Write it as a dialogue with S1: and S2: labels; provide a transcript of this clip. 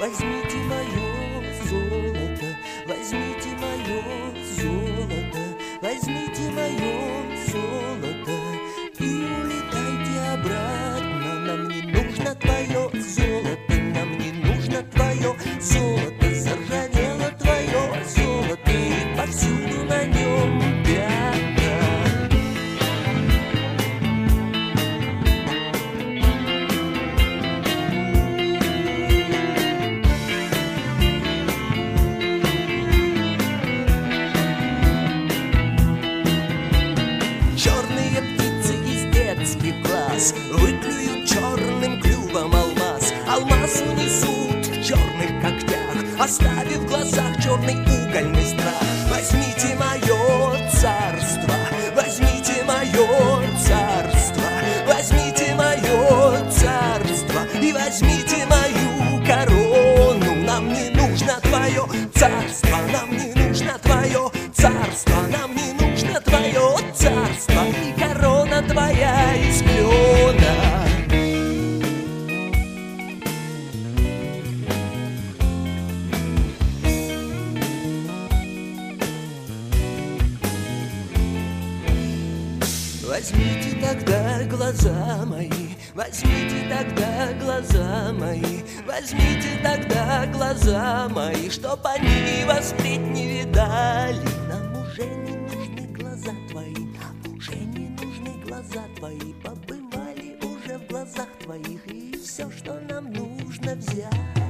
S1: Возьмите мое золото, возьмите мое золото, возьмите мое золото и улетайте обратно. Нам не нужно твое золото, нам не нужно твое золото. Заржавело твое золото и повсюду на нем пятна. Черные птицы из детских глаз выклюют черным клювом алмаз. Алмаз унесут в черных когтях, оставив в глазах черный угольный страх. Возьмите мое царство, возьмите мое царство, возьмите мое царство и возьмите мою корону. Нам не нужно твое царство, нам не нужно твое царство, нам не нужно твое царство и корона твоя из клена. Возьмите тогда глаза мои, возьмите тогда глаза мои, возьмите тогда глаза мои, чтоб они вас впредь не видали. Нам уже не нужны глаза твои, нам уже не нужны глаза твои. Побывали уже в глазах твоих, и все, что нам нужно взять.